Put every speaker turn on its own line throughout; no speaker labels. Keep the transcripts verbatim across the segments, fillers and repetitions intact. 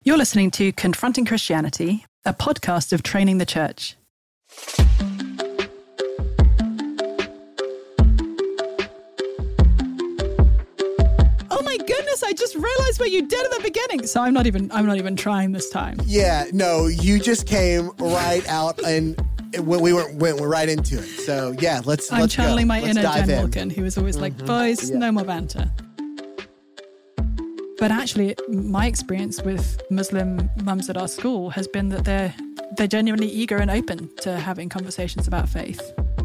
You're listening to Confronting Christianity, a podcast of Training the Church. Oh my goodness, I just realized what you did at the beginning. So I'm not even I'm not even trying this time.
Yeah, no, you just came right out and when we went, went right into it. So yeah, let's
I'm
let's
channeling
go.
my
let's
inner Jen
in.
Wilkin, who was always like,
Mhm.
boys,
Yeah.
no more banter. But actually, my experience with Muslim mums at our school has been that they're they're genuinely eager and open to having conversations about faith.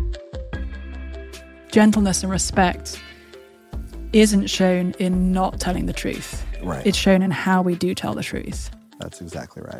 Gentleness and respect isn't shown in not telling the truth.
Right.
It's shown in how we do tell the truth.
That's exactly right.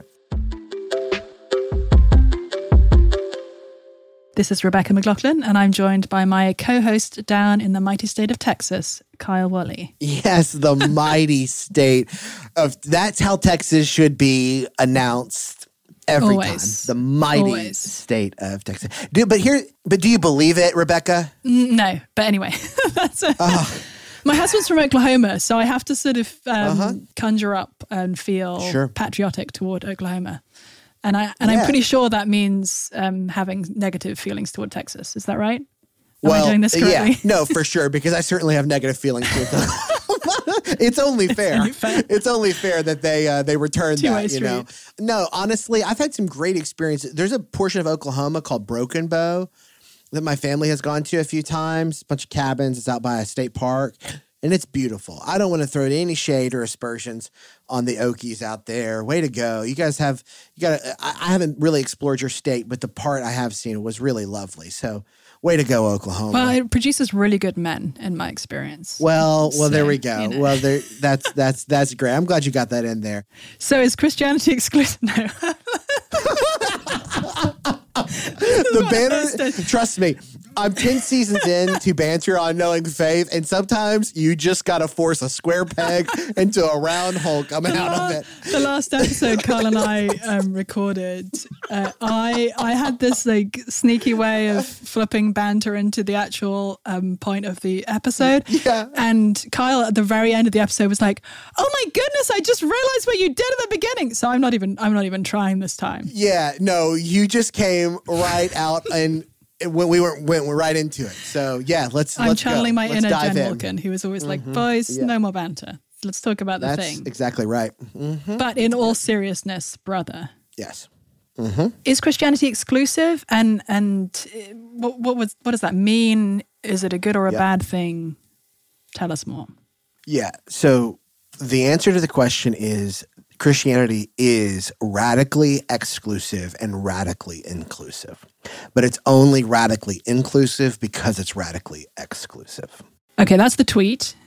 This is Rebecca McLaughlin, and I'm joined by my co-host down in the mighty state of Texas, Kyle Worley.
Yes, the mighty state of that's how Texas should be announced every
Always.
time. The mighty
Always.
state of Texas. Do, but here, but do you believe it, Rebecca?
N- No, but anyway, that's a,
Oh.
my husband's from Oklahoma, so I have to sort of um,
Uh-huh.
conjure up and feel
Sure.
patriotic toward Oklahoma. And I and
Yeah.
I'm pretty sure that means um, having negative feelings toward Texas. Is that right? Am
well,
I doing this correctly?
yeah, no, for sure, because I certainly have negative feelings with them. It's only fair.
Only fair.
It's only fair that they uh, they return
Two-way
that. You know, no, honestly, I've had some great experiences. There's a portion of Oklahoma called Broken Bow that my family has gone to a few times. A bunch of cabins. It's out by a state park. And it's beautiful. I don't want to throw any shade or aspersions on the Okies out there. Way to go. You guys have, you got to, I I haven't really explored your state, but the part I have seen was really lovely. So way to go, Oklahoma.
Well, it produces really good men, in my experience.
Well, well, there
So,
we go.
you know.
Well, there, that's, that's, that's great. I'm glad you got that in there.
So is Christianity exclusive? No.
The banner, trust me, I'm ten seasons in to banter on knowing faith, and sometimes you just got to force a square peg into a round hole coming
The
out
la-
of it.
The last episode Carl and I um, recorded, uh, I I had this like sneaky way of flipping banter into the actual um, point of the episode.
Yeah.
And Kyle at the very end of the episode was like, "Oh my goodness, I just realized what you did at the beginning." So I'm not even I'm not even trying this time.
Yeah, no, you just came right out and when we went, went right into it. So yeah, let's
I'm
let's
channeling
go.
my
Let's
inner
dive
Jen
in.
Wilkin, who was always like, "Boys,
Yeah.
no more banter. Let's talk about the
That's
thing."
exactly right. Mhm.
But in all seriousness, brother,
Yes.
is Christianity exclusive? And and uh, what what was what does that mean? Is it a good or a
Yeah.
bad thing? Tell us more.
Yeah. So the answer to the question is Christianity is radically exclusive and radically inclusive. But it's only radically inclusive because it's radically exclusive.
Okay, that's the tweet.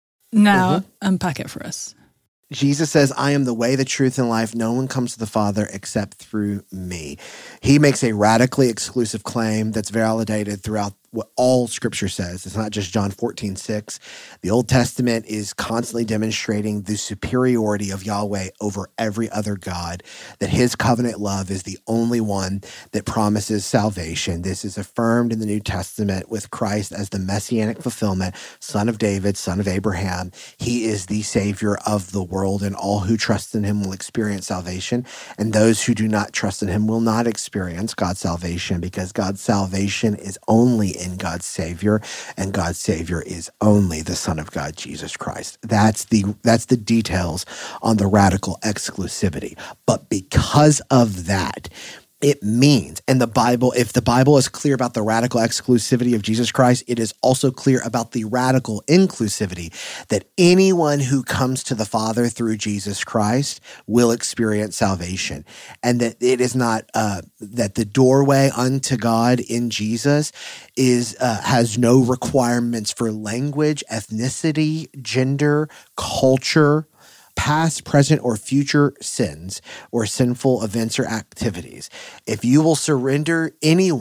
Now
Mm-hmm.
unpack it for us.
Jesus says, I am the way, the truth, and life. No one comes to the Father except through me. He makes a radically exclusive claim that's validated throughout what all Scripture says. It's not just John fourteen six. The Old Testament is constantly demonstrating the superiority of Yahweh over every other God, that his covenant love is the only one that promises salvation. This is affirmed in the New Testament with Christ as the messianic fulfillment, son of David, son of Abraham. He is the Savior of the world, and all who trust in him will experience salvation. And those who do not trust in him will not experience God's salvation, because God's salvation is only in God's Savior, and God's Savior is only the Son of God, Jesus Christ. That's the that's the details on the radical exclusivity. But because of that, it means, and the Bible, if the Bible is clear about the radical exclusivity of Jesus Christ, it is also clear about the radical inclusivity, that anyone who comes to the Father through Jesus Christ will experience salvation. And that it is not, uh, that the doorway unto God in Jesus is uh, has no requirements for language, ethnicity, gender, culture, past, present, or future sins or sinful events or activities. If you will surrender anyone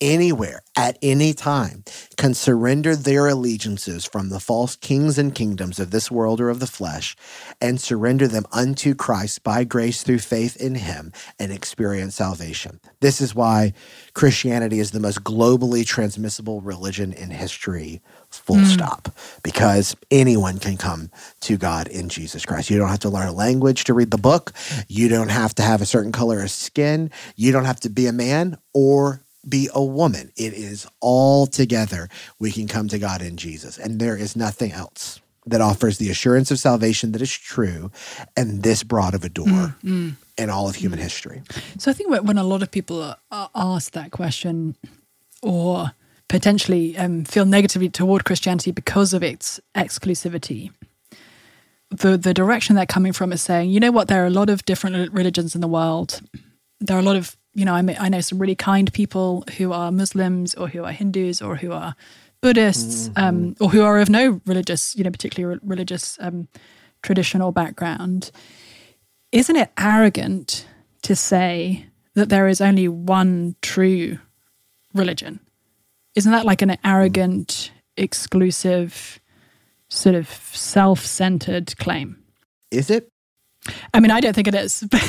anywhere, at any time, can surrender their allegiances from the false kings and kingdoms of this world or of the flesh and surrender them unto Christ by grace through faith in him and experience salvation. This is why Christianity is the most globally transmissible religion in history, full mm. stop, because anyone can come to God in Jesus Christ. You don't have to learn a language to read the book. You don't have to have a certain color of skin. You don't have to be a man or be a woman. It is all together we can come to God in Jesus. And there is nothing else that offers the assurance of salvation that is true and this broad of a door mm, mm, in all of human mm. history.
So I think when a lot of people are, are asked that question or potentially um, feel negatively toward Christianity because of its exclusivity, the, the direction they're coming from is saying, you know what, there are a lot of different religions in the world. There are a lot of You know, I, I know some really kind people who are Muslims or who are Hindus or who are Buddhists mm-hmm. um, or who are of no religious, you know, particularly religious um, tradition or background. Isn't it arrogant to say that there is only one true religion? Isn't that like an arrogant, exclusive, sort of self-centered claim?
Is it?
I mean, I don't think it is. but,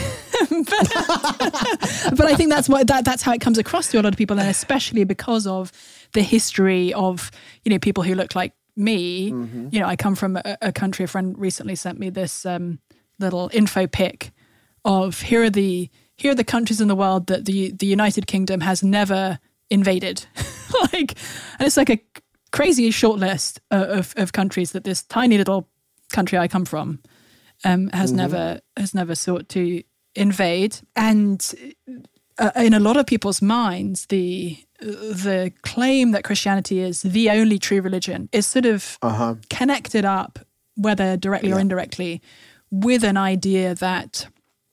but I think that's what that that's how it comes across to a lot of people, and especially because of the history of, you know, people who look like me. Mm-hmm. You know, I come from a, a country. A friend recently sent me this um, little info pic of here are the here are the countries in the world that the the United Kingdom has never invaded. like, and it's like a crazy short list of, of of countries that this tiny little country I come from um, has mm-hmm. never has never sought to invade. And uh, in a lot of people's minds, the the claim that Christianity is the only true religion is sort of uh-huh. connected up, whether directly yeah. or indirectly, with an idea that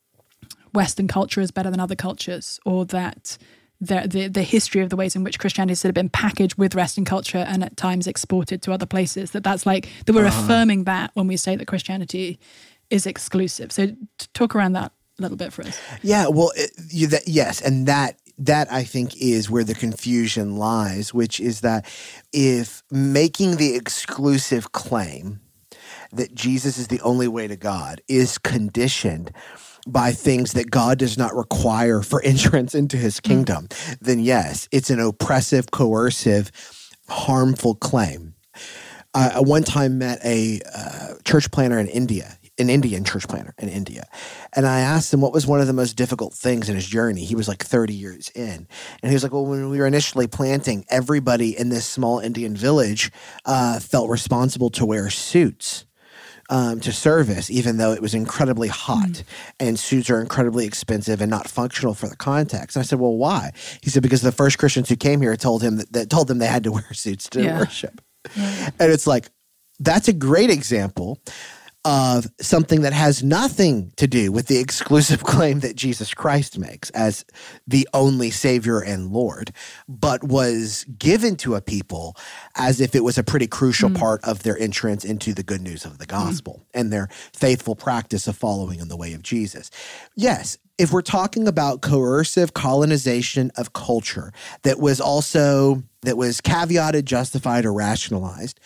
Western culture is better than other cultures, or that the, the the history of the ways in which Christianity has sort of been packaged with Western culture and at times exported to other places, that that's like, that we're uh-huh. affirming that when we say that Christianity is exclusive. So talk around that a little bit for us.
Yeah, well, it, you, that, yes, and that that I think is where the confusion lies, which is that if making the exclusive claim that Jesus is the only way to God is conditioned by things that God does not require for entrance into his kingdom, mm. then yes, it's an oppressive, coercive, harmful claim. I uh, one time met a uh, church planter in India, an Indian church planter in India. And I asked him what was one of the most difficult things in his journey. He was like thirty years in. And he was like, well, when we were initially planting, everybody in this small Indian village uh, felt responsible to wear suits um, to service, even though it was incredibly hot. Mm. And suits are incredibly expensive and not functional for the context. And I said, well, why? He said, because the first Christians who came here told him that, that told them they had to wear suits to yeah. worship. Yeah. And it's like, that's a great example of something that has nothing to do with the exclusive claim that Jesus Christ makes as the only Savior and Lord, but was given to a people as if it was a pretty crucial mm. part of their entrance into the good news of the gospel mm. and their faithful practice of following in the way of Jesus. Yes, if we're talking about coercive colonization of culture that was also, that was caveated, justified, or rationalized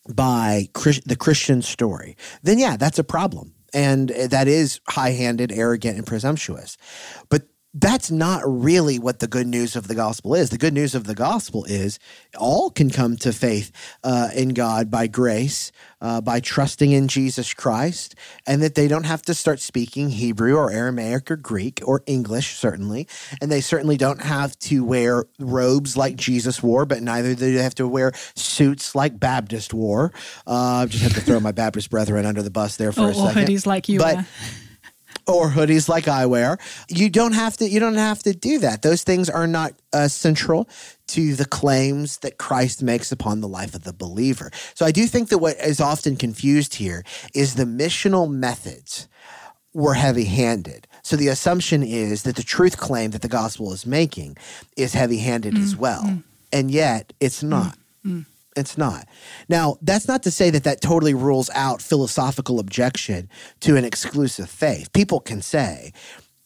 by Chris, the Christian story, then yeah, that's a problem. And that is high-handed, arrogant, and presumptuous. But that's not really what the good news of the gospel is. The good news of the gospel is all can come to faith uh, in God by grace, uh, by trusting in Jesus Christ, and that they don't have to start speaking Hebrew or Aramaic or Greek or English, certainly. And they certainly don't have to wear robes like Jesus wore, but neither do they have to wear suits like Baptist wore. I uh, just have to throw my Baptist brethren under the bus there for
or,
a second.
Or hoodies like you
but,
wear.
Or hoodies like I wear. You don't have to. You don't have to do that. Those things are not uh, central to the claims that Christ makes upon the life of the believer. So I do think that what is often confused here is the missional methods were heavy-handed. So the assumption is that the truth claim that the gospel is making is heavy-handed mm, as well, mm. and yet it's not. Mm, mm. It's not. Now, that's not to say that that totally rules out philosophical objection to an exclusive faith. People can say,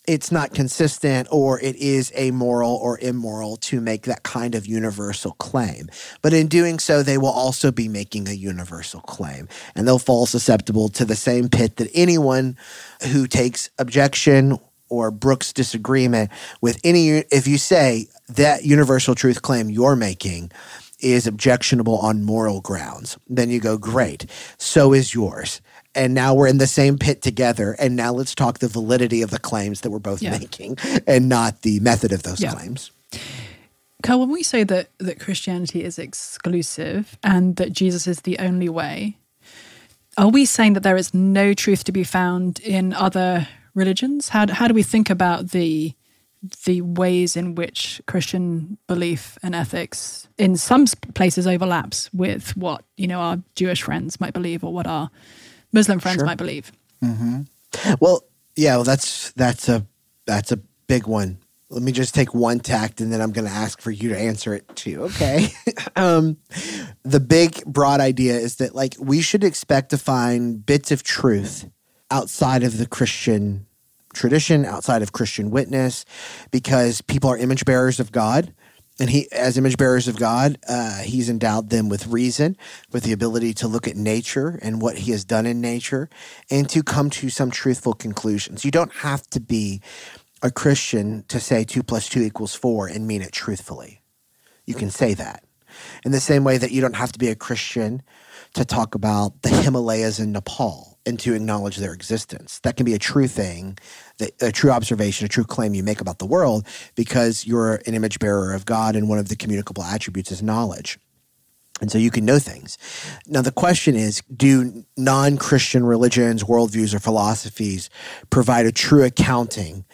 it's not consistent or it is amoral or immoral to make that kind of universal claim. But in doing so, they will also be making a universal claim, and they'll fall susceptible to the same pit that anyone who takes objection or brooks disagreement with any, if you say that universal truth claim you're making is objectionable on moral grounds, then you go, great, so is yours. And now we're in the same pit together. And now let's talk the validity of the claims that we're both yeah. making and not the method of those yeah. claims.
Carl, when we say that, that Christianity is exclusive and that Jesus is the only way, are we saying that there is no truth to be found in other religions? How, how do we think about the the ways in which Christian belief and ethics in some places overlaps with what, you know, our Jewish friends might believe or what our Muslim friends sure. might believe?
Mm-hmm. Well, yeah, well, that's that's a that's a big one. Let me just take one tact, and then I'm going to ask for you to answer it too. Okay. um, the big, broad idea is that, like, we should expect to find bits of truth outside of the Christian tradition, outside of Christian witness, because people are image bearers of God. And he, as image bearers of God, uh, he's endowed them with reason, with the ability to look at nature and what he has done in nature and to come to some truthful conclusions. You don't have to be a Christian to say two plus two equals four and mean it truthfully. You can say that. In the same way that you don't have to be a Christian to talk about the Himalayas in Nepal and to acknowledge their existence. That can be a true thing, a true observation, a true claim you make about the world because you're an image bearer of God and one of the communicable attributes is knowledge. And so you can know things. Now, the question is, do non-Christian religions, worldviews, or philosophies provide a true accounting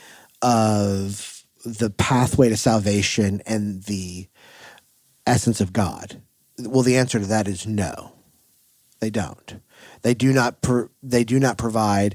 of the pathway to salvation and the essence of God? Well, the answer to that is no, they don't. They do not. Pro- they do not provide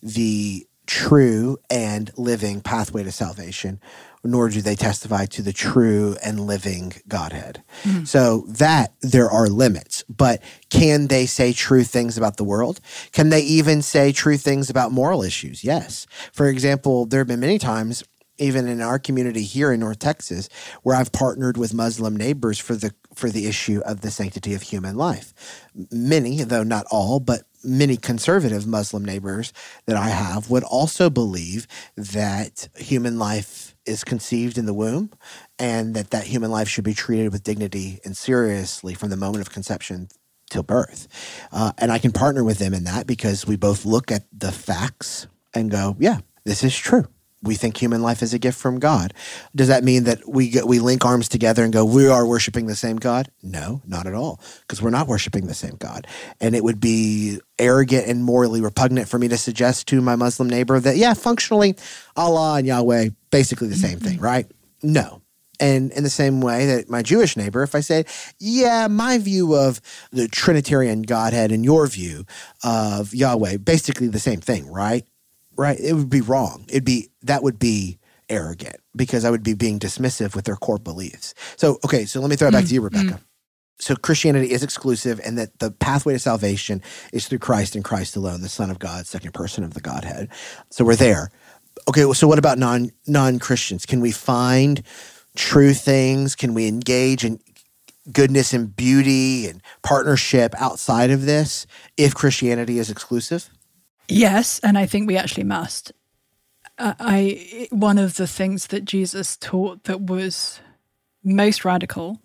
the true and living pathway to salvation, nor do they testify to the true and living Godhead. Mm-hmm. So that there are limits. But can they say true things about the world? Can they even say true things about moral issues? Yes. For example, there have been many times, even in our community here in North Texas, where I've partnered with Muslim neighbors for the for the issue of the sanctity of human life. Many, though not all, but many conservative Muslim neighbors that I have would also believe that human life is conceived in the womb and that that human life should be treated with dignity and seriously from the moment of conception till birth. Uh, and I can partner with them in that because we both look at the facts and go, yeah, this is true. We think human life is a gift from God. Does that mean that we get, we link arms together and go, we are worshiping the same God? No, not at all, because we're not worshiping the same God. And it would be arrogant and morally repugnant for me to suggest to my Muslim neighbor that, yeah, functionally, Allah and Yahweh, basically the same thing, right? No. And in the same way that my Jewish neighbor, if I say, yeah, my view of the Trinitarian Godhead and your view of Yahweh, basically the same thing, right? Right, it would be wrong. It'd be that would be arrogant because I would be being dismissive with their core beliefs. So, okay, so let me throw it back mm, to you, Rebecca. Mm. So Christianity is exclusive and that the pathway to salvation is through Christ and Christ alone, the Son of God, second person of the Godhead. So we're there. Okay, well, so what about non, non-Christians? Can we find true things? Can we engage in goodness and beauty and partnership outside of this if Christianity is exclusive?
Yes, and I think we actually must. Uh, I one of the things that Jesus taught that was most radical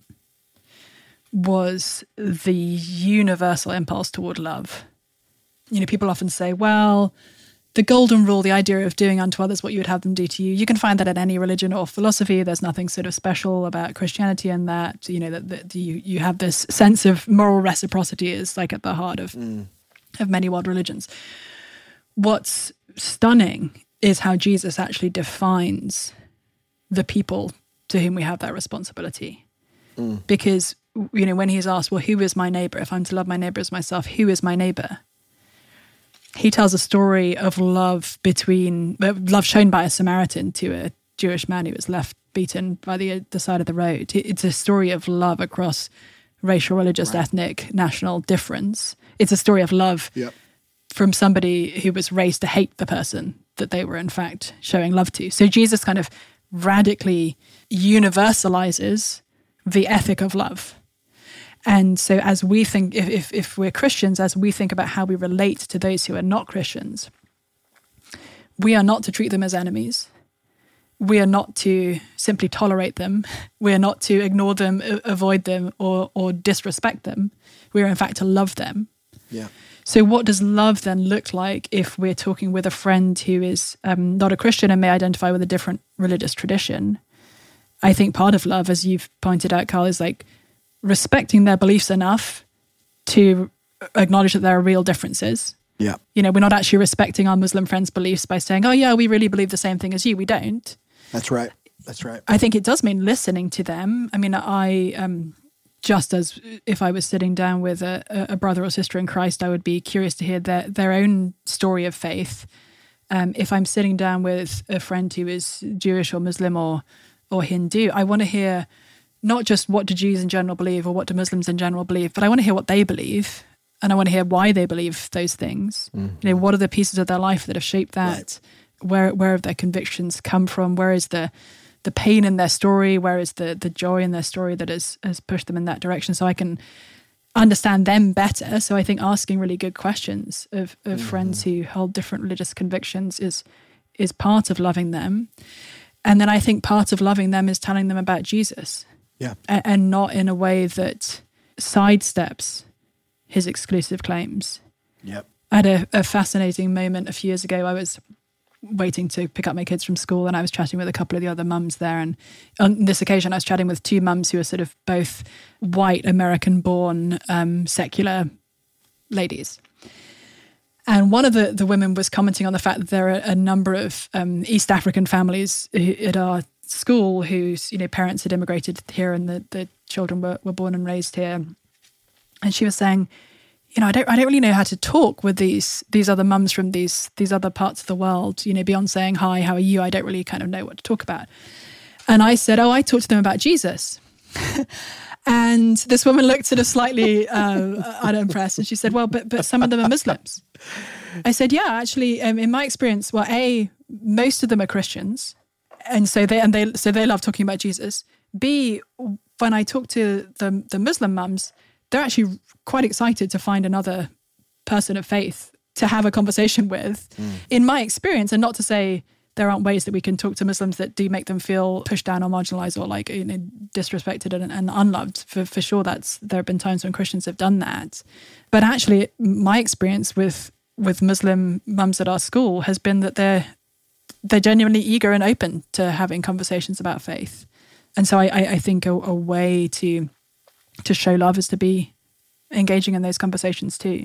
was the universal impulse toward love. You know, people often say, well, the golden rule, the idea of doing unto others what you would have them do to you, you can find that in any religion or philosophy. There's nothing sort of special about Christianity in that. You know, that, that you, you have this sense of moral reciprocity is like at the heart of, mm. of many world religions. What's stunning is how Jesus actually defines the people to whom we have that responsibility. Mm. Because, you know, when he's asked, well, who is my neighbor? If I'm to love my neighbor as myself, who is my neighbor? He tells a story of love between, love shown by a Samaritan to a Jewish man who was left beaten by the, the side of the road. It's a story of love across racial, religious, right. ethnic, national difference. It's a story of love. Yep. From somebody who was raised to hate the person that they were in fact showing love to. So Jesus kind of radically universalizes the ethic of love. And so as we think, if, if, if we're Christians, as we think about how we relate to those who are not Christians, we are not to treat them as enemies. We are not to simply tolerate them. We are not to ignore them, avoid them, or or disrespect them. We are in fact to love them.
Yeah.
So what does love then look like if we're talking with a friend who is um, not a Christian and may identify with a different religious tradition? I think part of love, as you've pointed out, Carl, is like respecting their beliefs enough to acknowledge that there are real differences.
Yeah.
You know, we're not actually respecting our Muslim friends' beliefs by saying, oh yeah, we really believe the same thing as you. We don't.
That's right. That's right.
I think it does mean listening to them. I mean, I, um, just as if I was sitting down with a, a brother or sister in Christ, I would be curious to hear their, their own story of faith. Um, if I'm sitting down with a friend who is Jewish or Muslim or, or Hindu, I want to hear not just what do Jews in general believe or what do Muslims in general believe, but I want to hear what they believe. And I want to hear why they believe those things. Mm-hmm. You know, what are the pieces of their life that have shaped that? Right. Where where have their convictions come from? Where is the the pain in their story? Where is the the joy in their story that has has pushed them in that direction? So I can understand them better. So I think asking really good questions of, of mm-hmm. friends who hold different religious convictions is is part of loving them. And then I think part of loving them is telling them about Jesus.
Yeah.
And, and not in a way that sidesteps his exclusive claims.
Yep.
I had a, a fascinating moment a few years ago. I was waiting to pick up my kids from school and I was chatting with a couple of the other mums there. And on this occasion, I was chatting with two mums who are sort of both white, American-born, um, secular ladies. And one of the, the women was commenting on the fact that there are a number of um, East African families who, at our school whose, you know, parents had immigrated here and the, the children were, were born and raised here. And she was saying, you know, I don't, I don't really know how to talk with these these other mums from these these other parts of the world. You know, beyond saying hi, how are you? I don't really kind of know what to talk about. And I said, oh, I talked to them about Jesus. And this woman looked sort of slightly uh, unimpressed, and she said, well, but but some of them are Muslims. I said, yeah, actually, um, in my experience, well, a most of them are Christians, and so they and they so they love talking about Jesus. B, when I talk to the the Muslim mums, they're actually quite excited to find another person of faith to have a conversation with. Mm. In my experience, and not to say there aren't ways that we can talk to Muslims that do make them feel pushed down or marginalized or like, you know, disrespected and, and unloved. For, for sure, that's there have been times when Christians have done that. But actually, my experience with with Muslim mums at our school has been that they're they're genuinely eager and open to having conversations about faith. And so I, I, I think a, a way to to show love is to be engaging in those conversations too.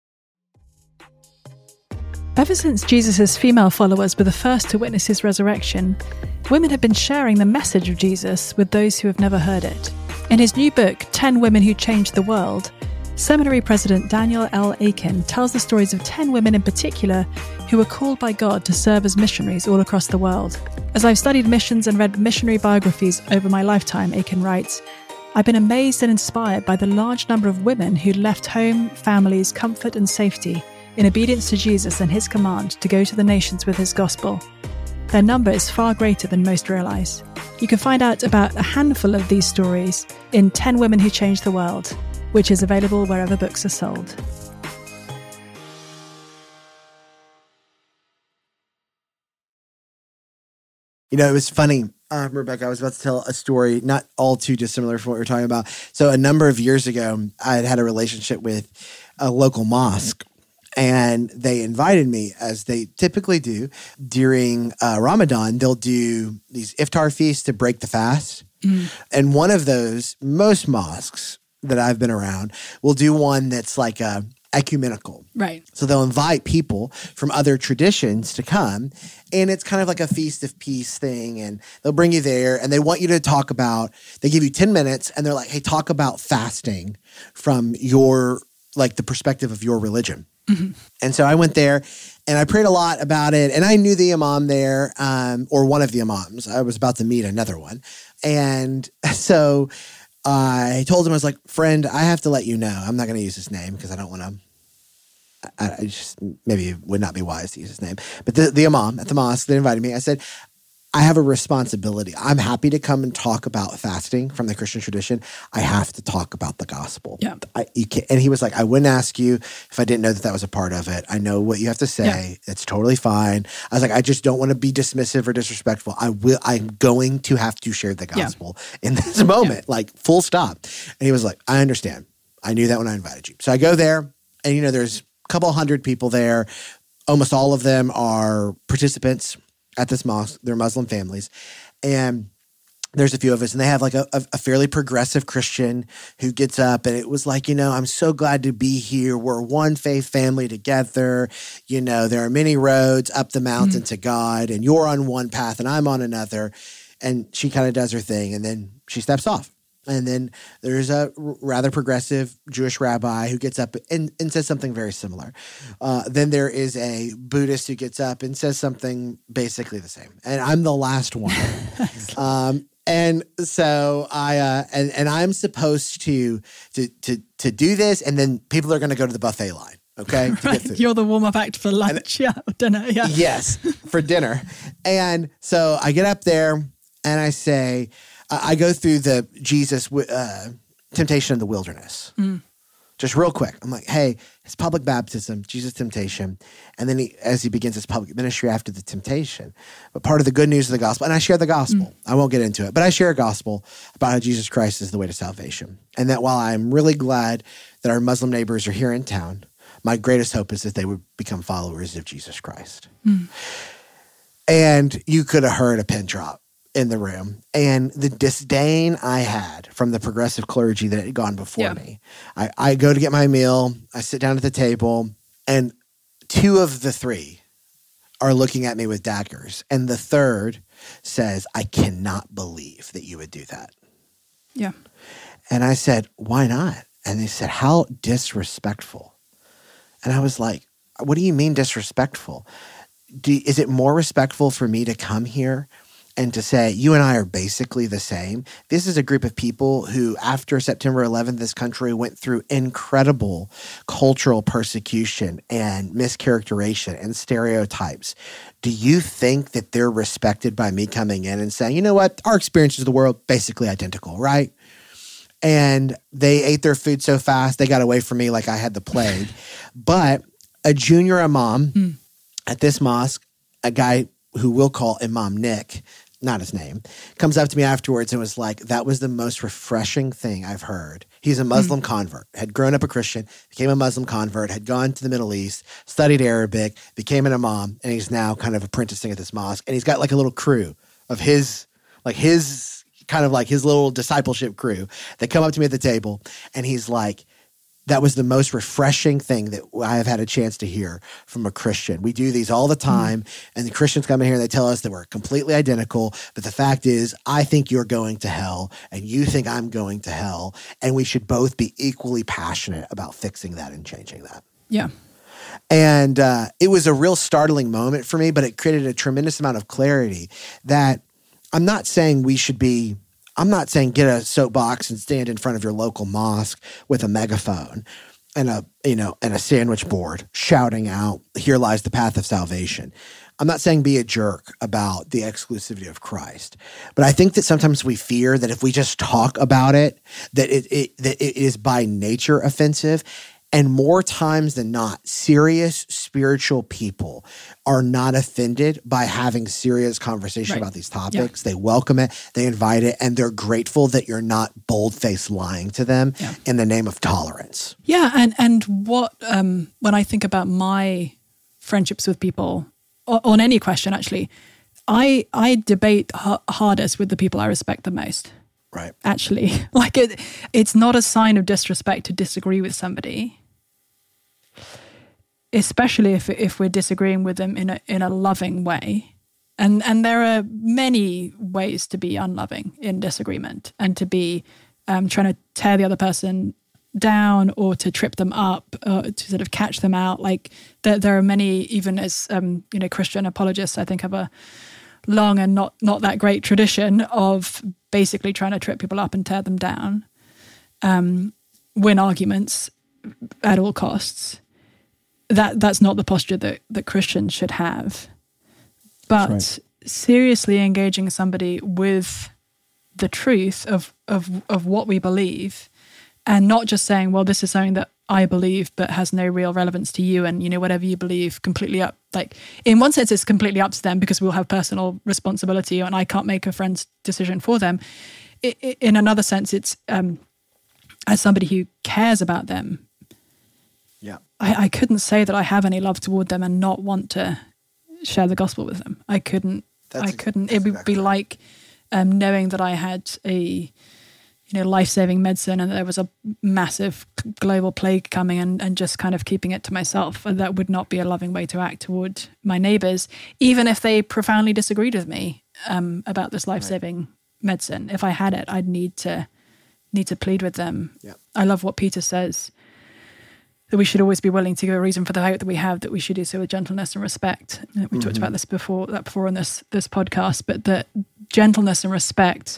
Ever since Jesus' female followers were the first to witness his resurrection, women have been sharing the message of Jesus with those who have never heard it. In his new book, ten Women Who Changed the World, seminary president Daniel L. Akin tells the stories of ten women in particular who were called by God to serve as missionaries all across the world. As I've studied missions and read missionary biographies over my lifetime, Akin writes, I've been amazed and inspired by the large number of women who left home, families, comfort and safety in obedience to Jesus and his command to go to the nations with his gospel. Their number is far greater than most realize. You can find out about a handful of these stories in ten Women Who Changed the World, which is available wherever books are sold.
You know, it was funny. Uh, Rebecca, I was about to tell a story, not all too dissimilar from what you're talking about. So a number of years ago, I had had a relationship with a local mosque, and they invited me, as they typically do, during uh, Ramadan. They'll do these iftar feasts to break the fast. Mm. And one of those, most mosques that I've been around, will do one that's like a ecumenical.
Right.
So they'll invite people from other traditions to come, and it's kind of like a feast of peace thing, and they'll bring you there, and they want you to talk about, they give you ten minutes, and they're like, hey, talk about fasting from your, like the perspective of your religion. Mm-hmm. And so I went there, and I prayed a lot about it, and I knew the imam there, um, or one of the imams. I was about to meet another one. And so I told him, I was like, friend, I have to let you know, I'm not going to use his name because I don't want to I, I just maybe it would not be wise to use his name, but the, the imam at the mosque that invited me, I said, I have a responsibility. I'm happy to come and talk about fasting from the Christian tradition. I have to talk about the gospel.
Yeah.
I, you can't, and he was like, I wouldn't ask you if I didn't know that that was a part of it. I know what you have to say. Yeah. It's totally fine. I was like, I just don't want to be dismissive or disrespectful. I will. I'm going to have to share the gospel yeah. in this moment, yeah. like full stop. And he was like, I understand. I knew that when I invited you. So I go there, and you know, there's a couple hundred people there. Almost all of them are participants at this mosque. They're Muslim families. And there's a few of us, and they have like a, a fairly progressive Christian who gets up, and it was like, you know, I'm so glad to be here. We're one faith family together. You know, there are many roads up the mountain mm-hmm. to God, and you're on one path and I'm on another. And she kind of does her thing, and then she steps off. And then there's a rather progressive Jewish rabbi who gets up and, and says something very similar. Uh, then there is a Buddhist who gets up and says something basically the same. And I'm the last one. um, and so I uh, and and I'm supposed to to to to do this, and then people are going to go to the buffet line. Okay,
right. You're the warm up act for lunch, and, yeah, dinner, yeah.
Yes, for dinner. And so I get up there and I say. I go through the Jesus uh, temptation in the wilderness. Mm. Just real quick. I'm like, hey, his public baptism, Jesus' temptation. And then he, as he begins his public ministry after the temptation. But part of the good news of the gospel, and I share the gospel. Mm. I won't get into it, but I share a gospel about how Jesus Christ is the way to salvation. And that while I'm really glad that our Muslim neighbors are here in town, my greatest hope is that they would become followers of Jesus Christ. Mm. And you could have heard a pin drop in the room, and the disdain I had from the progressive clergy that had gone before yeah. me. I, I go to get my meal, I sit down at the table, and two of the three are looking at me with daggers, and the third says, I cannot believe that you would do that.
Yeah.
And I said, why not? And they said, how disrespectful. And I was like, what do you mean disrespectful? Do, is it more respectful for me to come here and to say, you and I are basically the same? This is a group of people who, after September eleventh, this country went through incredible cultural persecution and mischaracterization and stereotypes. Do you think that they're respected by me coming in and saying, you know what, our experiences of the world basically identical, right? And they ate their food so fast, they got away from me like I had the plague. But a junior imam mm. at this mosque, a guy who we'll call Imam Nick, not his name, comes up to me afterwards and was like, that was the most refreshing thing I've heard. He's a Muslim mm. convert, had grown up a Christian, became a Muslim convert, had gone to the Middle East, studied Arabic, became an imam, and he's now kind of apprenticing at this mosque. And he's got like a little crew of his, like his, kind of like his little discipleship crew. They come up to me at the table, and he's like, that was the most refreshing thing that I have had a chance to hear from a Christian. We do these all the time, mm. and the Christians come in here and they tell us that we're completely identical, but the fact is, I think you're going to hell, and you think I'm going to hell, and we should both be equally passionate about fixing that and changing that.
Yeah.
And uh, it was a real startling moment for me, but it created a tremendous amount of clarity that I'm not saying we should be I'm not saying get a soapbox and stand in front of your local mosque with a megaphone and a, you know, and a sandwich board shouting out, here lies the path of salvation. I'm not saying be a jerk about the exclusivity of Christ, but I think that sometimes we fear that if we just talk about it, that it, it, that it is by nature offensive. And more times than not, serious spiritual people are not offended by having serious conversation right. about these topics. Yeah. They welcome it, they invite it, and they're grateful that you're not bold-faced lying to them yeah. in the name of tolerance.
Yeah, and and what um, when I think about my friendships with people, on any question actually, I I debate h- hardest with the people I respect the most.
Right.
Actually, like it, it's not a sign of disrespect to disagree with somebody, especially if if we're disagreeing with them in a in a loving way. And and there are many ways to be unloving in disagreement and to be um, trying to tear the other person down or to trip them up or to sort of catch them out. Like there there are many, even as um, you know, Christian apologists, I think have a long and not not that great tradition of basically trying to trip people up and tear them down, um, win arguments at all costs. that that's not the posture that, that Christians should have. But right. seriously engaging somebody with the truth of, of, of what we believe, and not just saying, well, this is something that I believe but has no real relevance to you, and, you know, whatever you believe, completely up. Like, in one sense, it's completely up to them because we'll have personal responsibility and I can't make a friend's decision for them. I, I, in another sense, it's um, as somebody who cares about them,
yeah,
I, I couldn't say that I have any love toward them and not want to share the gospel with them. I couldn't. That's I couldn't. It would exactly be right. like um, knowing that I had a you know, life-saving medicine and there was a massive global plague coming and, and just kind of keeping it to myself. And that would not be a loving way to act toward my neighbors, even if they profoundly disagreed with me um, about this life-saving right. medicine. If I had it, I'd need to need to plead with them.
Yep.
I love what Peter says, that we should always be willing to give a reason for the hope that we have, that we should do so with gentleness and respect. We mm-hmm. talked about this before, that before on this this podcast, but that gentleness and respect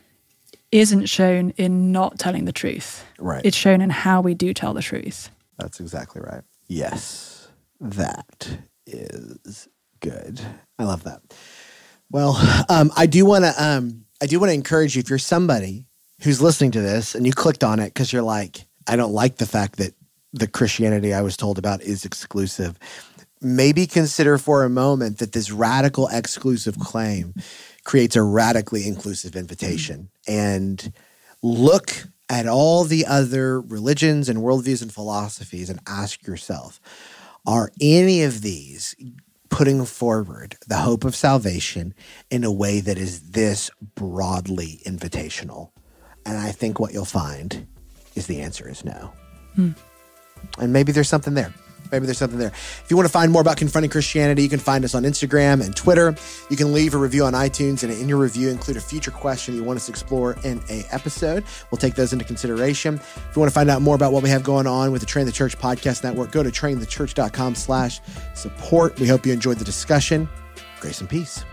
isn't shown in not telling the truth.
Right.
It's shown in how we do tell the truth.
That's exactly right. Yes, that is good. I love that. Well, um, I do want to. Um, I do want to encourage you, if you're somebody who's listening to this and you clicked on it because you're like, I don't like the fact that the Christianity I was told about is exclusive. Maybe consider for a moment that this radical exclusive claim creates a radically inclusive invitation, and look at all the other religions and worldviews and philosophies and ask yourself, are any of these putting forward the hope of salvation in a way that is this broadly invitational? And I think what you'll find is the answer is no. Hmm. And maybe there's something there. Maybe there's something there. If you want to find more about Confronting Christianity, you can find us on Instagram and Twitter. You can leave a review on iTunes, and in your review, include a future question you want us to explore in a episode. We'll take those into consideration. If you want to find out more about what we have going on with the Train the Church podcast network, go to train the church dot com slash support. We hope you enjoyed the discussion. Grace and peace.